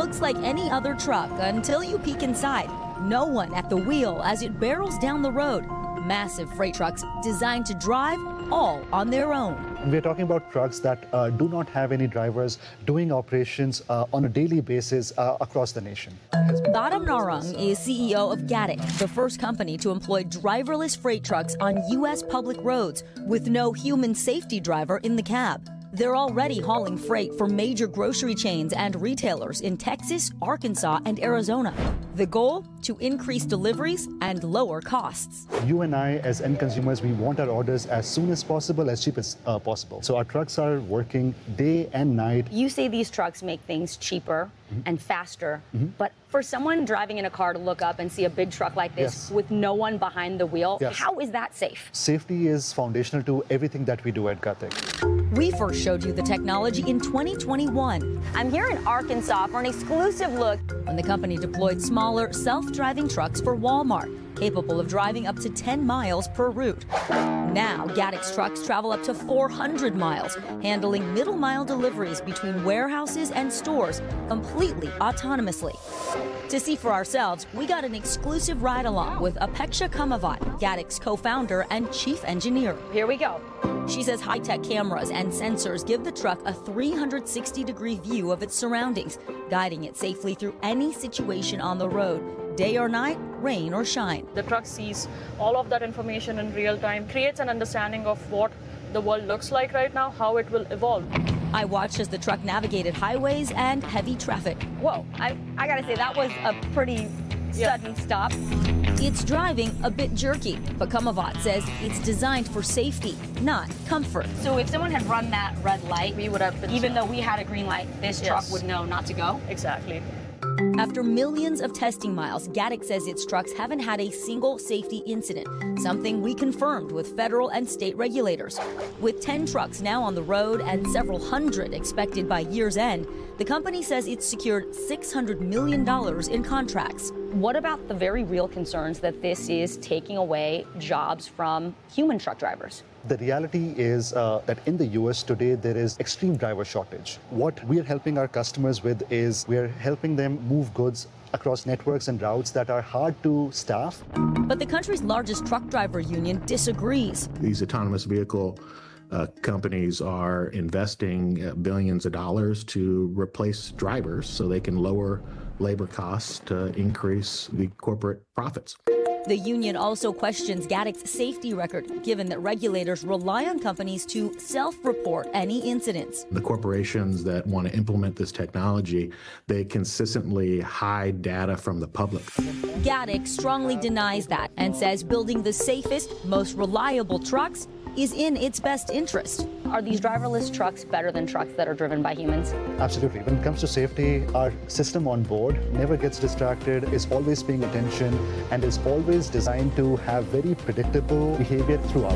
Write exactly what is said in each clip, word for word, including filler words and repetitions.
looks like any other truck until you peek inside. No one at the wheel as it barrels down the road. Massive freight trucks designed to drive all on their own. We're talking about trucks that uh, do not have any drivers doing operations uh, on a daily basis uh, across the nation. Badam Narang is C E O of Gatik, the first company to employ driverless freight trucks on U S public roads with no human safety driver in the cab. They're already hauling freight for major grocery chains and retailers in Texas, Arkansas, and Arizona. The goal? To increase deliveries and lower costs. You and I, as end consumers, we want our orders as soon as possible, as cheap as uh, possible. So our trucks are working day and night. You say these trucks make things cheaper mm-hmm. and faster, mm-hmm. but for someone driving in a car to look up and see a big truck like this yes. with no one behind the wheel, yes. how is that safe? Safety is foundational to everything that we do at Gatik. We first showed you the technology in twenty twenty-one. I'm here in Arkansas for an exclusive look when the company deployed smaller, self-driving trucks for Walmart, capable of driving up to ten miles per route. Now, Gatik's trucks travel up to four hundred miles, handling middle-mile deliveries between warehouses and stores completely autonomously. To see for ourselves, we got an exclusive ride-along with Apeksha Kamavat, Gatik's co-founder and chief engineer. Here we go. She says high-tech cameras and sensors give the truck a three hundred sixty degree view of its surroundings, guiding it safely through any situation on the road, day or night, rain or shine. The truck sees all of that information in real time, creates an understanding of what the world looks like right now, how it will evolve. I watched as the truck navigated highways and heavy traffic. Whoa, I, I gotta say, that was a pretty yeah. sudden stop. It's driving a bit jerky, but Kamavat says it's designed for safety, not comfort. So if someone had run that red light, we would have been even though we had a green light, this yes. truck would know not to go? Exactly. After millions of testing miles, Gatik says its trucks haven't had a single safety incident, something we confirmed with federal and state regulators. With ten trucks now on the road and several hundred expected by year's end, the company says it's secured six hundred million dollars in contracts. What about the very real concerns that this is taking away jobs from human truck drivers? The reality is uh, that in the U S today, there is extreme driver shortage. What we're helping our customers with is we're helping them move goods across networks and routes that are hard to staff. But the country's largest truck driver union disagrees. These autonomous vehicle uh, companies are investing uh, billions of dollars to replace drivers so they can lower labor costs to increase the corporate profits. The union also questions Gatik's safety record, given that regulators rely on companies to self-report any incidents. The corporations that want to implement this technology, they consistently hide data from the public. Gatik strongly denies that and says building the safest, most reliable trucks is in its best interest. Are these driverless trucks better than trucks that are driven by humans? Absolutely. When it comes to safety, our system on board never gets distracted, is always paying attention, and is always designed to have very predictable behavior throughout.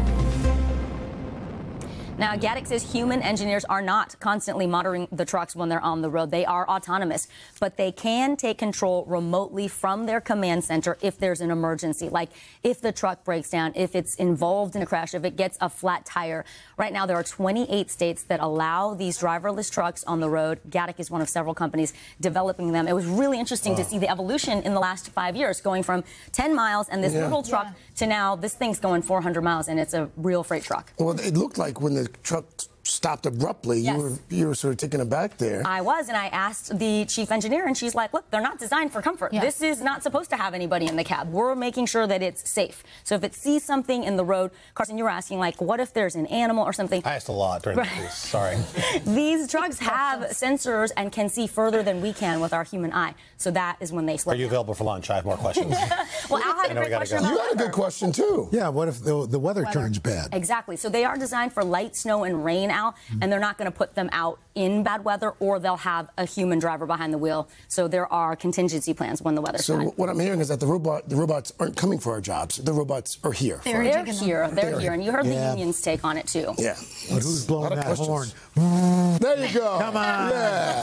Now, Gatik says human engineers are not constantly monitoring the trucks when they're on the road. They are autonomous, but they can take control remotely from their command center if there's an emergency, like if the truck breaks down, if it's involved in a crash, if it gets a flat tire. Right now, there are twenty-eight states that allow these driverless trucks on the road. Gatik is one of several companies developing them. It was really interesting wow. to see the evolution in the last five years, going from ten miles and this yeah. little truck yeah. to now this thing's going four hundred miles, and it's a real freight truck. Well, it looked like when the truck stopped abruptly, yes. you were you were sort of taken aback there. I was, and I asked the chief engineer, and she's like, look, they're not designed for comfort. Yeah. This is not supposed to have anybody in the cab. We're making sure that it's safe. So if it sees something in the road, Carson, you were asking, like, what if there's an animal or something? I asked a lot during right. the piece. Sorry. These trucks have sensors and can see further than we can with our human eye. So that is when they slow Are you down. available for lunch? I have more questions. Well, Al had a great question go. about You had a good question, too. Yeah, what if the, the weather, weather turns bad? Exactly. So they are designed for light snow and rain, Al, mm-hmm. and they're not going to put them out in bad weather, or they'll have a human driver behind the wheel. So there are contingency plans when the weather's so bad. So what I'm hearing is that the robot, the robots aren't coming for our jobs. The robots are here. They're, they're here. They're, they're here. And you heard yeah. the unions take on it, too. Yeah. But who's blowing that horn? There you go. Come on. Yeah.